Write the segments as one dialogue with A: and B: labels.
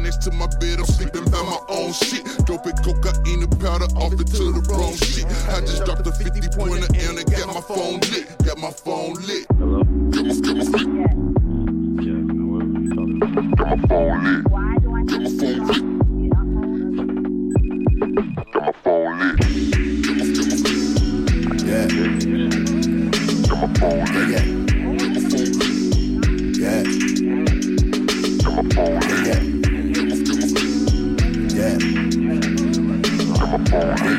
A: next to my bed, I'm sleeping by my own shit. Dope and cocaine and powder off it to the wrong shit. I just dropped a 50 pointer and I got my phone lit. Got my phone lit.
B: Hello?
A: Got my phone lit.
B: Yeah, whoever you talking to.
A: Got my phone lit. Got my phone lit. Got my phone lit.
C: Yeah.
A: Got my phone lit.
C: Yeah. Yeah.
A: Got my phone lit.
C: Yeah. Yeah.
A: Got my phone lit.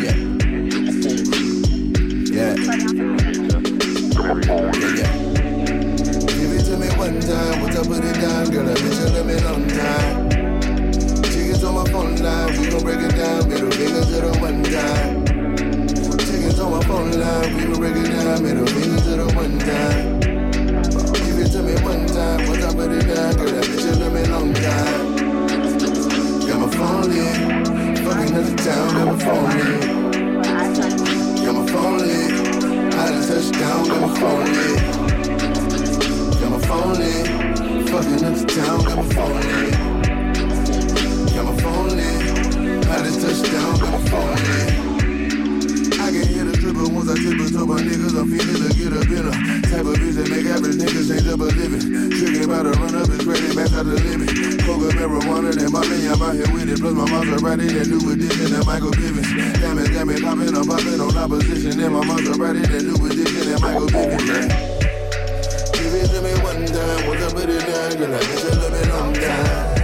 C: Yeah.
A: Got my phone lit.
C: Yeah. Give it to me one time, once I put it down, girl, I've been chillin' me long time. Chickens on my phone line, we gon' break it down, middle finger to the one time. Chickens on my phone line, we gon' break it down, middle finger to the one time. Give it to me one time, once I put it down, girl, I've been chillin' me long time. Got my phone lit, fucking at the town, got my phone lit. Got my phone lit, I done touched down, got my phone lit. Got my phone lit, fucking up the town, got my phone lit. Got my phone lit, I just touched down, got my phone lit. I can hear the dribble once I tip it, told my niggas I'm feeling to get up in a type of bitch that make average niggas change up a living. Tricking about to run up, it's ready, back out the limit. Coca, marijuana, then my man, I'm out here with it. Plus my mom's already that new edition, that Michael Bivins. Damn it, popping, I'm popping on opposition. And my mom's already that new edition, that Michael Bivins, yeah. Give it to me one time, once I put it down, girl, I guess I love it long time.